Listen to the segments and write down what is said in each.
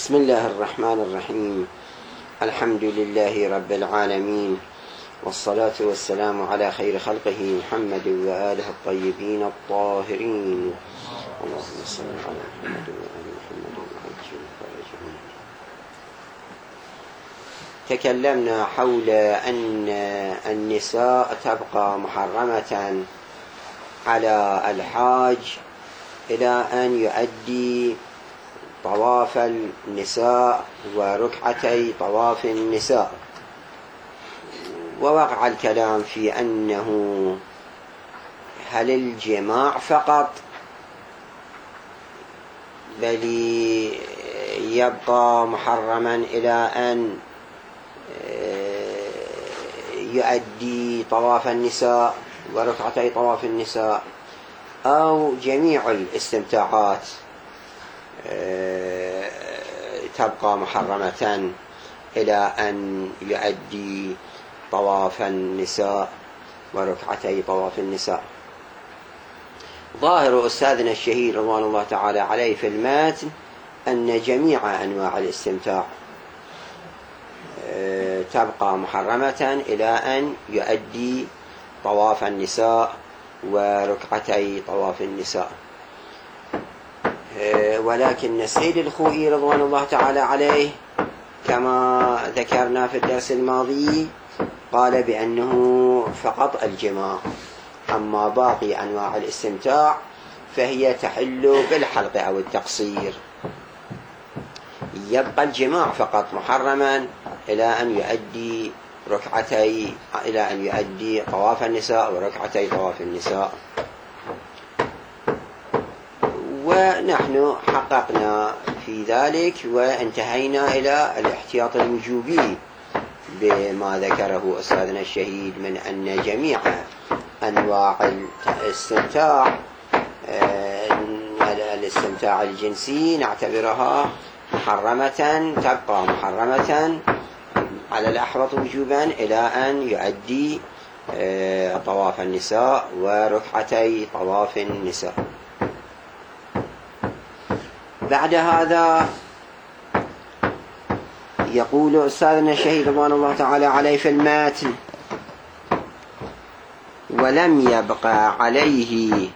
بسم الله الرحمن الرحيم. الحمد لله رب العالمين، والصلاة والسلام على خير خلقه محمد وآله الطيبين الطاهرين. اللهم صل على محمد وآل محمد وعجل فرجهم. تكلمنا حول أن النساء تبقى محرمة على الحاج إلى أن يؤدي طواف النساء وركعتي طواف النساء، ووقع الكلام في أنه هل الجماع فقط بل يبقى محرما إلى أن يؤدي طواف النساء وركعتي طواف النساء، أو جميع الاستمتاعات تبقى محرمة إلى أن يؤدي طواف النساء وركعتي طواف النساء. ظاهر أستاذنا الشهيد رضوان الله تعالى عليه في المتن أن جميع أنواع الاستمتاع تبقى محرمة إلى أن يؤدي طواف النساء وركعتي طواف النساء. ولكن السيد الخوئي رضوان الله تعالى عليه كما ذكرنا في الدرس الماضي قال بأنه فقط الجماع، أما باقي أنواع الاستمتاع فهي تحل بالحلق أو التقصير. يبقى الجماع فقط محرما إلى أن يؤدي طواف النساء وركعتي طواف النساء. ونحن حققنا في ذلك وانتهينا إلى الاحتياط الوجوبي بما ذكره أستاذنا الشهيد من أن جميع أنواع الاستمتاع الجنسي نعتبرها محرمة، تبقى محرمة على الأحوط وجوبا إلى أن يؤدي طواف النساء وركعتي طواف النساء. بعد هذا يقول أستاذنا الشهيد رضوان الله تعالى عليه في المتن: ولم يبقى عليه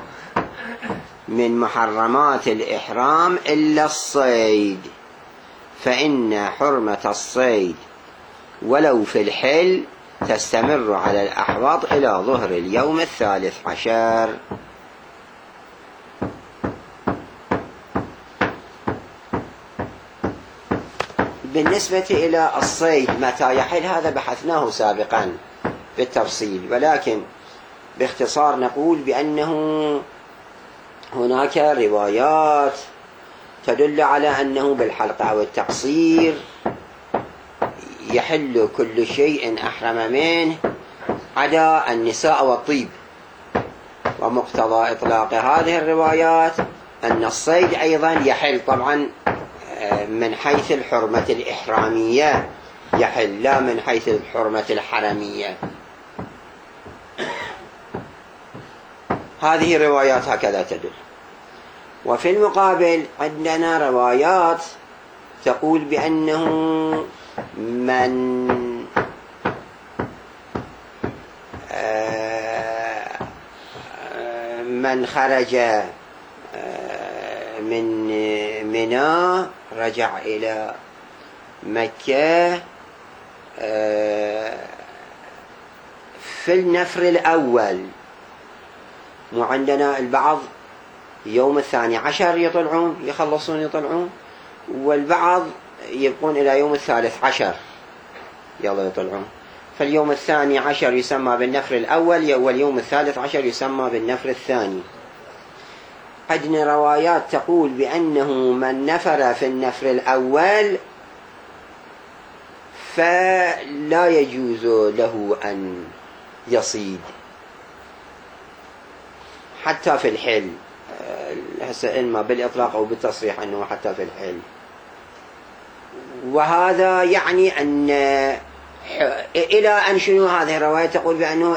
من محرمات الإحرام إلا الصيد، فإن حرمة الصيد ولو في الحل تستمر على الأحوط إلى ظهر اليوم 13. بالنسبة إلى الصيد متى يحل هذا بحثناه سابقا بالتفصيل، ولكن باختصار نقول بأنه هناك روايات تدل على أنه بالحلق أو التقصير يحل كل شيء أحرم منه عدا النساء والطيب. ومقتضى إطلاق هذه الروايات أن الصيد أيضا يحل، طبعا من حيث الحرمة الإحرامية يحل، لا من حيث الحرمة الحرمية. هذه روايات هكذا تدل. وفي المقابل عندنا روايات تقول بأنه من خرج من منى رجع إلى مكة في النفر الأول، وعندنا البعض يوم 12 يطلعون يخلصون يطلعون، والبعض يبقون إلى يوم 13 يلا يطلعون. فاليوم 12 يسمى بالنفر الأول، واليوم 13 يسمى بالنفر الثاني. عندنا روايات تقول بأنه من نفر في النفر الأول فلا يجوز له أن يصيد حتى في الحل، إما بالإطلاق أو بالتصريح أنه حتى في الحل. وهذا يعني أن إلى أن شنو هذه الرواية تقول بأنه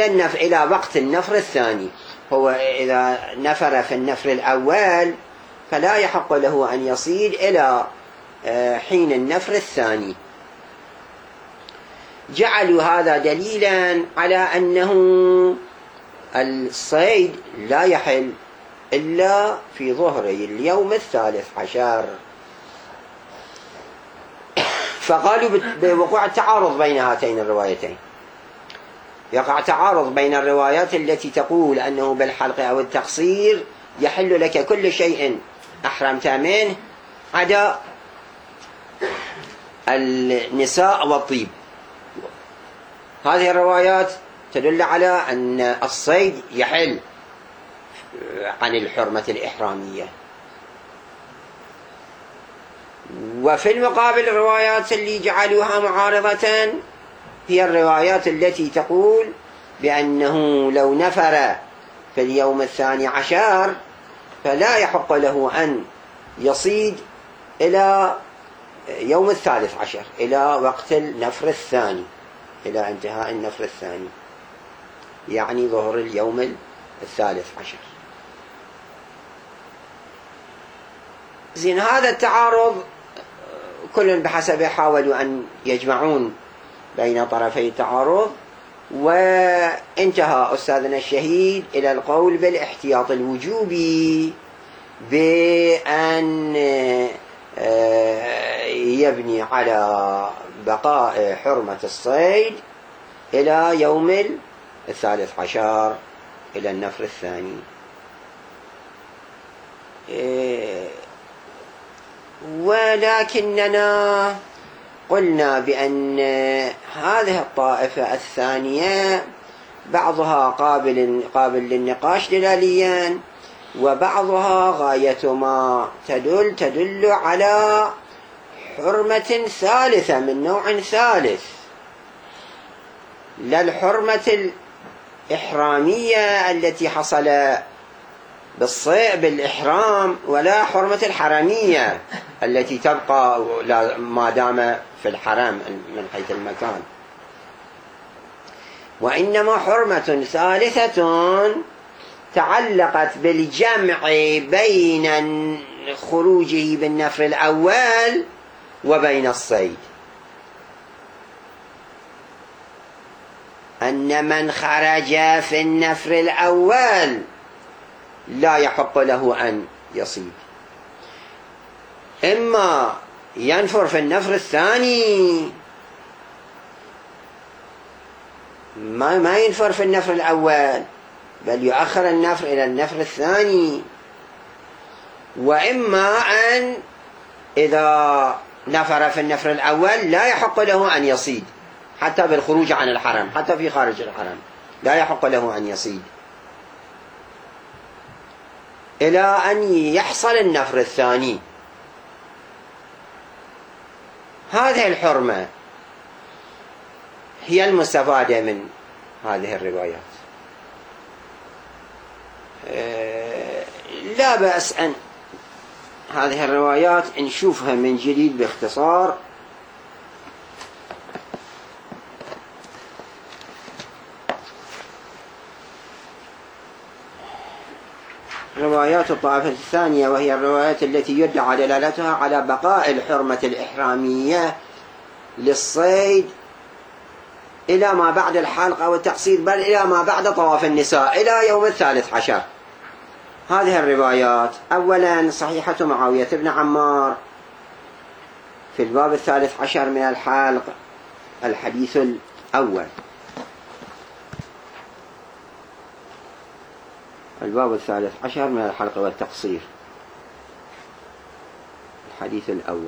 إلى وقت النفر الثاني. هو إذا نفر في النفر الأول فلا يحق له أن يصيد إلى حين النفر الثاني. جعلوا هذا دليلا على أنه الصيد لا يحل إلا في ظهري اليوم 13، فقالوا بوقوع التعارض بين هاتين الروايتين. يقع تعارض بين الروايات التي تقول أنه بالحلق أو التقصير يحل لك كل شيء أحرمت منه عدا النساء والطيب. هذه الروايات تدل على أن الصيد يحل عن الحرمة الإحرامية. وفي المقابل الروايات اللي جعلوها معارضة هي الروايات التي تقول بأنه لو نفر في اليوم 12 فلا يحق له أن يصيد إلى يوم 13، إلى وقت النفر الثاني، إلى انتهاء النفر الثاني، يعني ظهر اليوم 13. زين، هذا التعارض كل بحسب حاولوا أن يجمعون بين طرفي التعارض، وانتهى أستاذنا الشهيد إلى القول بالاحتياط الوجوبي بأن يبني على بقاء حرمة الصيد إلى يوم 13 إلى النفر الثاني. ولكننا قلنا بأن هذه الطائفة الثانية بعضها قابل للنقاش دلاليا، وبعضها غاية ما تدل على حرمة ثالثة من نوع ثالث، لا الحرمة الإحرامية التي حصل بالإحرام، ولا حرمة الحرمية التي تبقى ما دام في الحرم من حيث المكان، وإنما حرمة ثالثة تعلقت بالجمع بين خروجه بالنفر الأول وبين الصيد. أن من خرج في النفر الأول لا يحق له أن يصيد، إما ينفر في النفر الثاني، ما ينفر في النفر الأول بل يؤخر النفر إلى النفر الثاني، وإما أن إذا نفر في النفر الأول لا يحق له أن يصيد حتى بالخروج عن الحرم، حتى في خارج الحرم لا يحق له أن يصيد إلى أن يحصل النفر الثاني. هذه الحرمة هي المستفادة من هذه الروايات. لا بأس أن هذه الروايات نشوفها من جديد باختصار. روايات الطائفة الثانية، وهي الروايات التي يدعى دلالتها على بقاء الحرمة الإحرامية للصيد إلى ما بعد الحلق أو التقصير، بل إلى ما بعد طواف النساء إلى يوم 13. هذه الروايات أولا صحيحة معاوية بن عمار في الباب 13 من الحلق، الحديث الأول، الباب 13 من الحلق والتقصير، الحديث الأول.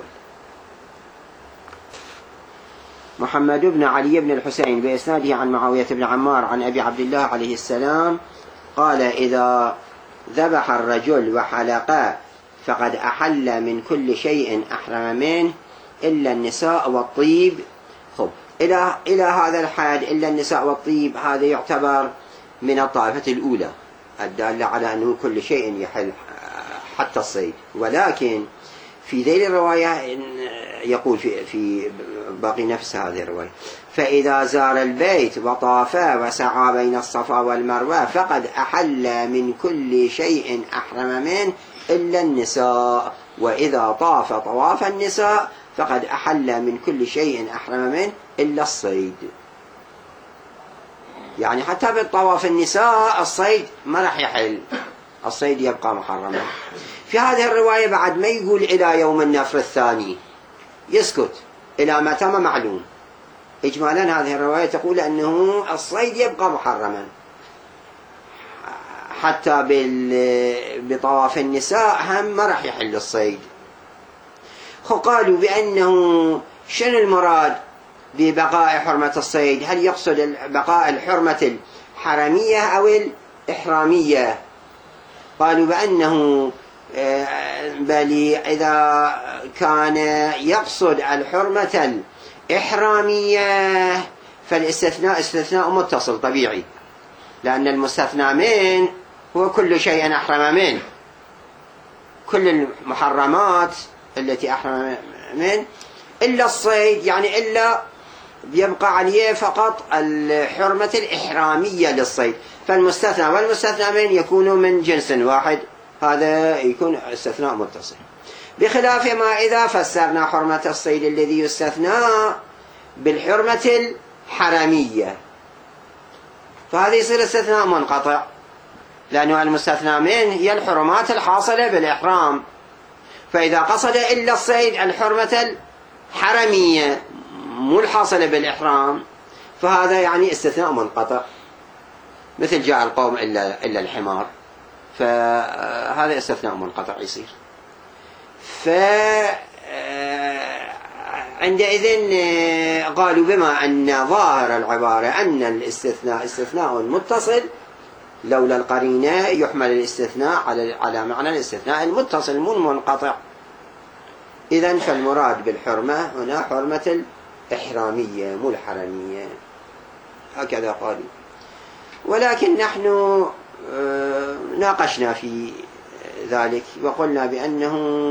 محمد بن علي بن الحسين بإسناده عن معاوية بن عمار عن أبي عبد الله عليه السلام قال: إذا ذبح الرجل وحلق فقد أحل من كل شيء أحرم منه إلا النساء والطيب. خب، إلى هذا الحد إلا النساء والطيب، هذا يعتبر من الطائفة الأولى الدالة على أنه كل شيء يحل حتى الصيد. ولكن في ذيل الرواية يقول في باقي نفس هذه الرواية: فإذا زار البيت وطاف وسعى بين الصفا والمروة فقد أحل من كل شيء أحرم منه إلا النساء، وإذا طاف طواف النساء فقد أحل من كل شيء أحرم منه إلا الصيد. يعني حتى بالطواف النساء الصيد ما راح يحل، الصيد يبقى محرما. في هذه الرواية بعد ما يقول إلى يوم النفر الثاني، يسكت إلى ما تم معلوم. إجمالا هذه الرواية تقول أنه الصيد يبقى محرما حتى بطواف النساء هم ما راح يحل الصيد. قالوا بأنه شنو المراد ببقاء حرمة الصيد؟ هل يقصد بقاء الحرمة الحرمية أو الإحرامية؟ قالوا بأنه بل إذا كان يقصد الحرمة الإحرامية فالاستثناء استثناء متصل طبيعي، لأن المستثنى منه هو كل شيء أحرم منه، كل المحرمات التي أحرم منه إلا الصيد، يعني إلا يبقى عليه فقط الحرمة الإحرامية للصيد. فالمستثنى والمستثنى منه يكونوا من جنس واحد، هذا يكون استثناء متصل. بخلاف ما إذا فسرنا حرمة الصيد الذي يستثنى بالحرمة الحرمية، فهذا يصير استثناء منقطع، لأنه المستثنى منه هي الحرمات الحاصلة بالإحرام. فإذا قصد إلا الصيد الحرمة الحرمية مو الحاصلة بالإحرام فهذا يعني استثناء منقطع، مثل جاء القوم إلا الحمار، فهذا استثناء منقطع يصير. عندئذ قالوا بما أن ظاهر العبارة أن الاستثناء استثناء متصل، لولا القرينة يحمل الاستثناء على معنى الاستثناء المتصل مو المنقطع. إذن فالمراد بالحرمة هنا حرمة الإحرامية مو الحرمية، هكذا قالوا. ولكن نحن ناقشنا في ذلك وقلنا بأنه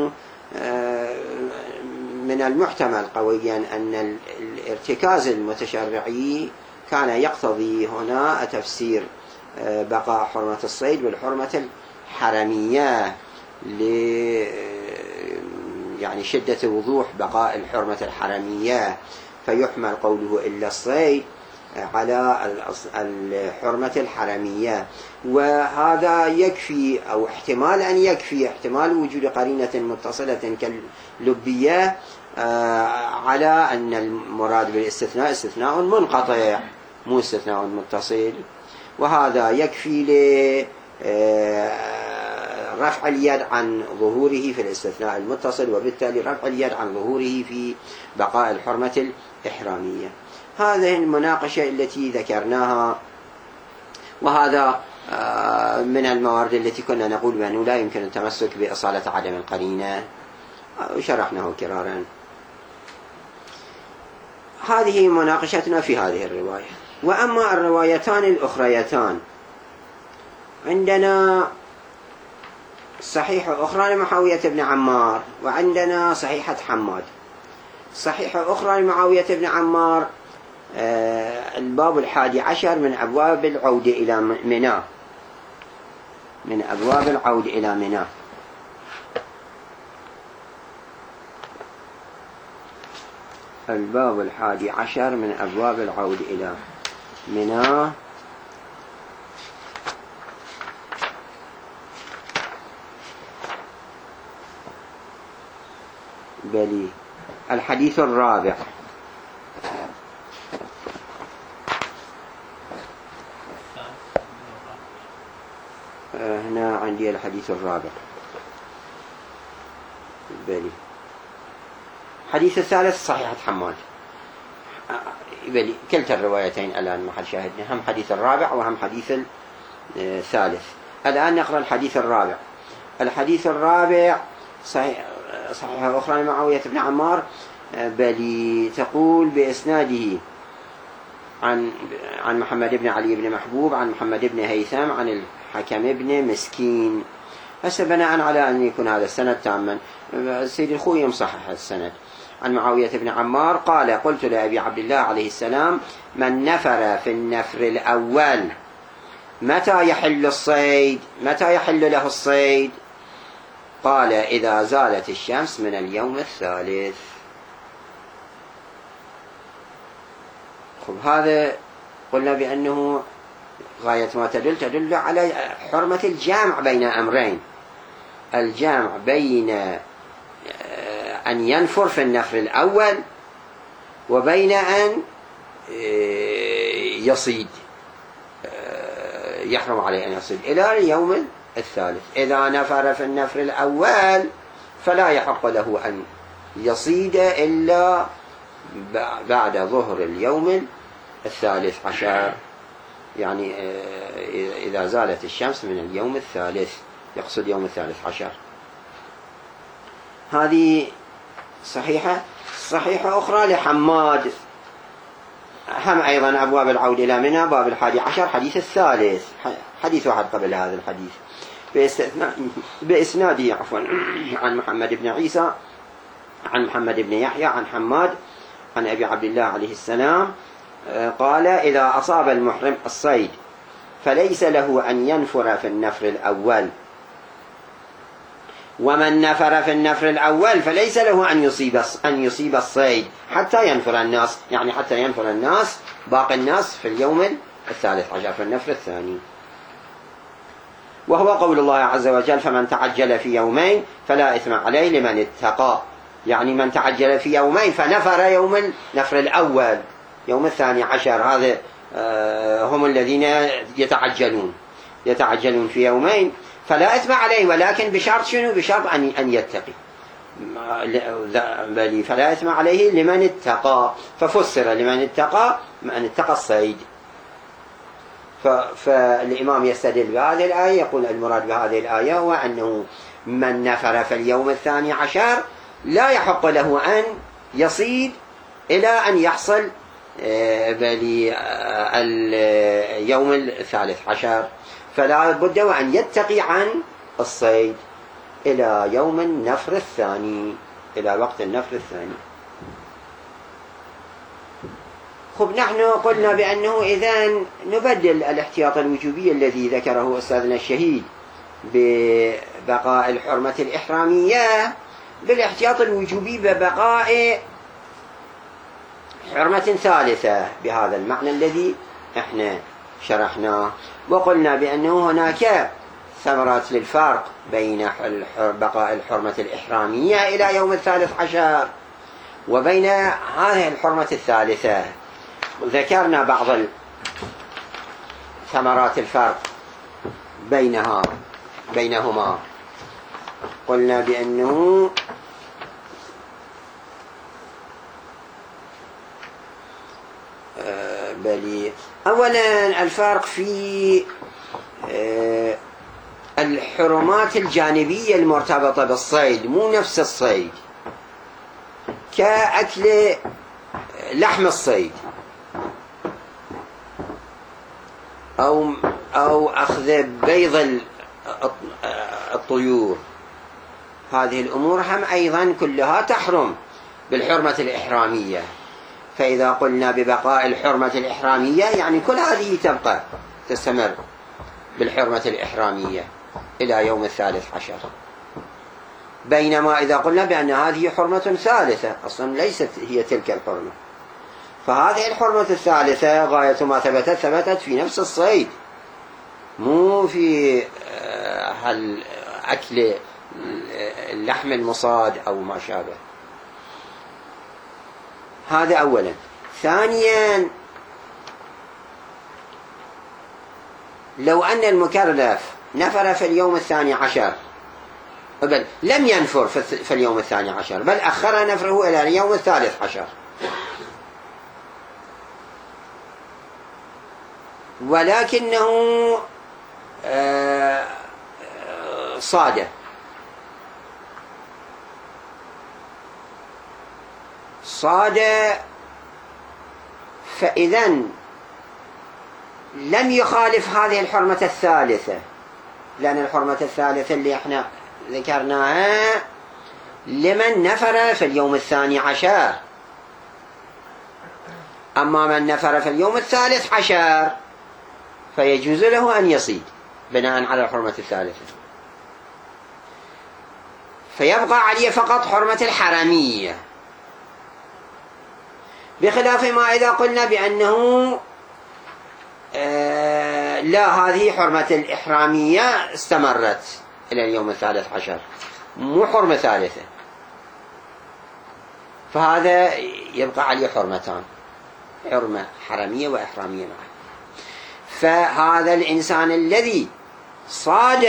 من المحتمل قويا أن الارتكاز المتشرعي كان يقتضي هنا تفسير بقاء حرمة الصيد بالحرمة الحرمية يعني شدة وضوح بقاء الحرمة الحرمية، فيحمل قوله إلا الصيد على الحرمة الحرمية. وهذا يكفي، أو احتمال أن يكفي، احتمال وجود قرينة متصلة كاللبية على أن المراد بالاستثناء استثناء منقطع مو استثناء متصل، وهذا يكفي لرفع اليد عن ظهوره في الاستثناء المتصل، وبالتالي رفع اليد عن ظهوره في بقاء الحرمة الإحرامية. هذه المناقشة التي ذكرناها، وهذا من الموارد التي كنا نقول بأنه لا يمكن التمسك بإصالة عدم القرينة، وشرحناه كرارا. هذه مناقشتنا في هذه الرواية. وأما الروايتان الأخريتان، عندنا صحيحة أخرى لمعاوية بن عمار، وعندنا صحيحة حماد. صحيحة أخرى لمعاوية بن عمار الباب 11 من أبواب العودة إلى منى، من أبواب العودة إلى منى. الباب 11 من أبواب العودة إلى منى. بلي الحديث الرابع. هنا عندي الحديث الرابع. بلي الحديث الثالث صحيحة حماد. بلي كلتا الروايتين الآن محل شاهدنا، هم حديث الرابع وهم حديث الثالث. الآن نقرأ الحديث الرابع. الحديث الرابع صحيحة أخرى لمعاوية بن عمار، بل تقول بإسناده عن محمد بن علي بن محبوب عن محمد بن هيثم عن الحكم بن مسكين. هسه بناء على أن يكون هذا السند تاما، السيد الخوي مصحح السند. عن معاوية بن عمار قال: قلت لأبي عبد الله عليه السلام: من نفر في النفر الأول متى يحل الصيد؟ متى يحل له الصيد؟ قال إذا زالت الشمس من اليوم الثالث. هذا قلنا بأنه غاية ما تدل على حرمة الجامع بين أمرين: الجامع بين أن ينفر في النفر الأول وبين أن يصيد، يحرم عليه أن يصيد إلى اليوم الثالث. إذا نفر في النفر الأول فلا يحق له أن يصيد إلا بعد ظهر اليوم الثالث عشر، يعني إذا زالت الشمس من اليوم الثالث، يقصد يوم الثالث عشر. هذه صحيحة. صحيحة أخرى لحماد، هم أيضا أبواب العود إلى منى، باب 11 حديث الثالث، حديث واحد قبل هذا الحديث بإسناده عن محمد بن عيسى عن محمد بن يحيى عن حماد عن أبي عبد الله عليه السلام قال: إذا أصاب المحرم الصيد فليس له أن ينفر في النفر الأول، ومن نفر في النفر الأول فليس له أن يصيب الصيد حتى ينفر الناس، يعني حتى ينفر الناس باقي الناس في اليوم الثالث عشر في النفر الثاني. وهو قول الله عز وجل: فمن تعجل في يومين فلا إثم عليه لمن اتقى، يعني من تعجل في يومين فنفر يوم النفر الأول، يوم الثاني عشر، هذا هم الذين يتعجلون في يومين فلا إثم عليه، ولكن بشرط شنو؟ بشرط أن يتقي، بل فلا إثم عليه لمن اتقى، ففسر لمن اتقى من اتقى الصيد. فالإمام يستدل بهذه الآية، يقول المراد بهذه الآية هو أنه من نفر في اليوم الثاني عشر لا يحق له أن يصيد إلى أن يحصل اليوم الثالث عشر، فلا بد وأن يتقي عن الصيد إلى يوم النفر الثاني، إلى وقت النفر الثاني. خب، نحن قلنا بأنه إذن نبدل الاحتياط الوجوبي الذي ذكره أستاذنا الشهيد ببقاء الحرمة الإحرامية بالاحتياط الوجوبي ببقاء حرمة ثالثة، بهذا المعنى الذي احنا شرحناه. وقلنا بأنه هناك ثمرات للفرق بين بقاء الحرمة الإحرامية إلى يوم الثالث عشر وبين هذه الحرمة الثالثة. ذكرنا بعض ثمرات الفرق بينهما. قلنا بأنه أولا الفرق في الحرمات الجانبية المرتبطة بالصيد، مو نفس الصيد، كأكل لحم الصيد أو أخذ بيض الطيور. هذه الأمور هم أيضا كلها تحرم بالحرمة الإحرامية. فإذا قلنا ببقاء الحرمة الإحرامية يعني كل هذه تبقى تستمر بالحرمة الإحرامية إلى يوم الثالث عشر، بينما إذا قلنا بأن هذه حرمة ثالثة أصلا ليست هي تلك الحرمة، فهذه الحرمة الثالثة غاية ما ثبتت في نفس الصيد، مو في أكل اللحم المصاد أو ما شابه. هذا أولا. ثانيا، لو أن المكلف نفر في اليوم الثاني عشر، بل لم ينفر في اليوم الثاني عشر، بل أخر نفره إلى اليوم الثالث عشر، ولكنه صاد، فإذن لم يخالف هذه الحرمة الثالثة، لأن الحرمة الثالثة اللي احنا ذكرناها لمن نفر في اليوم الثاني عشر، أما من نفر في اليوم الثالث عشر فيجوز له أن يصيد بناء على الحرمة الثالثة. فيبقى عليه فقط حرمة الحرمية، بخلاف ما إذا قلنا بأنه لا، هذه حرمة الإحرامية استمرت إلى اليوم 13، مو حرمة ثالثة، فهذا يبقى عليه حرمتان، حرمة حرمية وإحرامية معا. فهذا الإنسان الذي صاد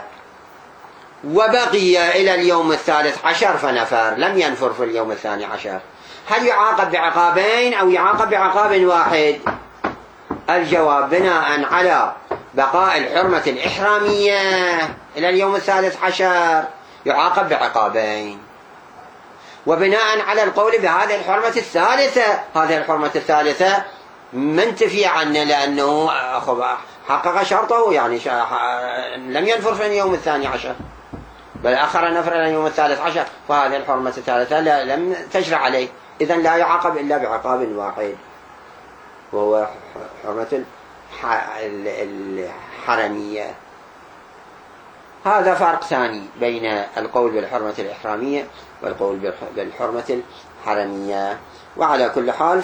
وبقي إلى اليوم 13 فنفر، لم ينفر في اليوم 12، هل يعاقب بعقابين أو يعاقب بعقاب واحد؟ الجواب بناء على بقاء الحرمة الإحرامية إلى اليوم 13 يعاقب بعقابين، وبناء على القول بهذه الحرمة الثالثة، هذه الحرمة الثالثة منتفي عنه لأنه حقق شرطه، يعني لم ينفر في اليوم 12 بل أخر نفر إلى اليوم 13، فهذه الحرمة الثالثة لم تجرى عليه، إذن لا يعاقب إلا بعقاب واحد وهو حرمة الحرمية. هذا فرق ثاني بين القول بالحرمة الإحرامية والقول بالحرمة الحرمية. وعلى كل حال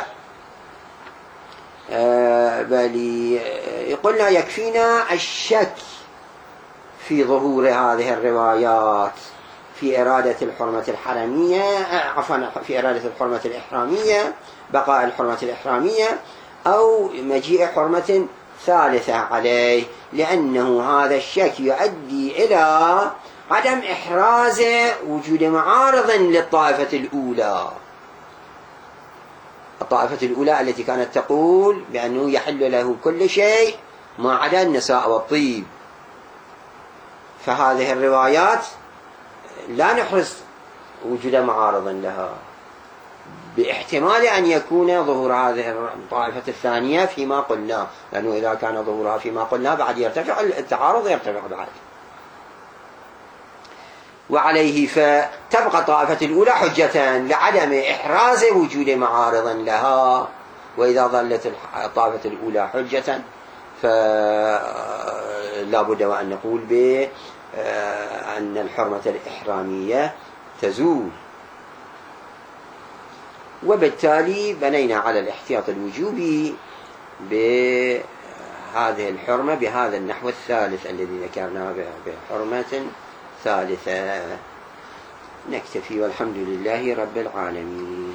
قلنا يكفينا الشك في ظهور هذه الروايات في إرادة الحرمة الحرمية، في إرادة الحرمة الإحرامية، بقاء الحرمة الإحرامية أو مجيء حرمة ثالثة عليه، لأنه هذا الشك يؤدي إلى عدم إحراز وجود معارض للطائفة الأولى، الطائفة الأولى التي كانت تقول بأنه يحل له كل شيء ما عدا النساء والطيب. فهذه الروايات لا نحرز وجود معارض لها، باحتمال أن يكون ظهور هذه الطائفة الثانية فيما قلنا، لأنه إذا كان ظهورها فيما قلنا بعد يرتفع التعارض، يرتفع بعد، وعليه فتبقى الطائفة الأولى حجة لعدم إحراز وجود معارض لها. وإذا ظلت الطائفة الأولى حجة فلا بد وأن نقول بأن الحرمة الإحرامية تزول، وبالتالي بنينا على الاحتياط الوجوبي بهذه الحرمة بهذا النحو الثالث الذي ذكرناه بحرمة ثالثة. نكتفي والحمد لله رب العالمين.